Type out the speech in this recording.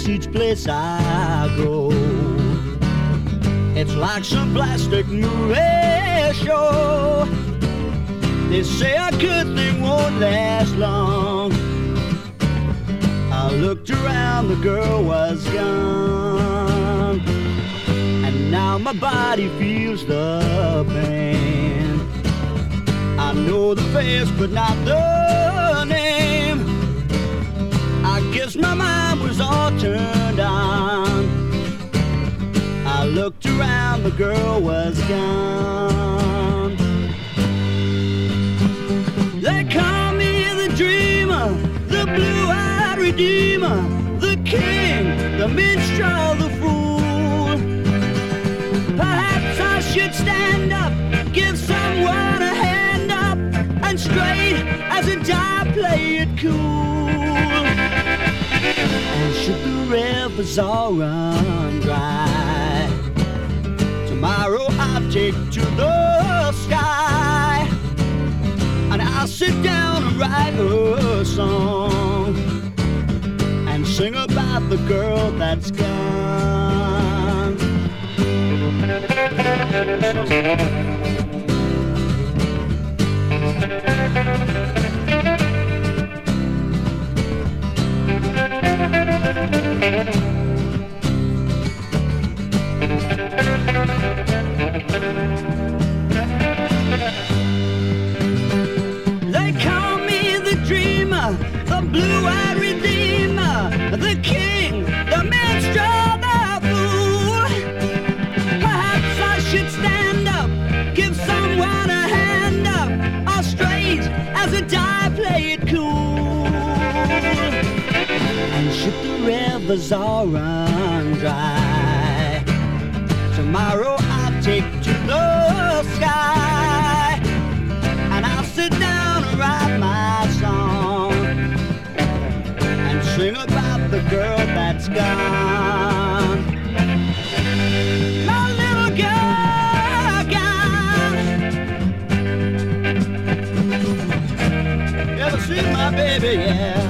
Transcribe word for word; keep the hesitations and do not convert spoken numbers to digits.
miss each place I go. It's like some plastic movie show. They say a good thing won't last long. I looked around, the girl was gone, and now my body feels the pain. I know the face but not the name. I guess my mind was all turned on. I looked around, the girl was gone. They call me the dreamer, the blue-eyed redeemer, the king, the minstrel, the fool. Perhaps I should stand up, give someone a hand up, and straight as a die play it cool. And should the rivers all run dry, tomorrow I'll take to the sky, and I'll sit down and write a song and sing about the girl that's gone. They call me the dreamer, the blue-eyed redeemer, the king, the minstrel, the fool. Perhaps I should stand up, give someone a hand up, or straight as a die play it cool. And should the rivers all run dry, tomorrow I'll take to the sky, and I'll sit down and write my song and sing about the girl that's gone. My little girl gone. Ever seen my baby? Yeah.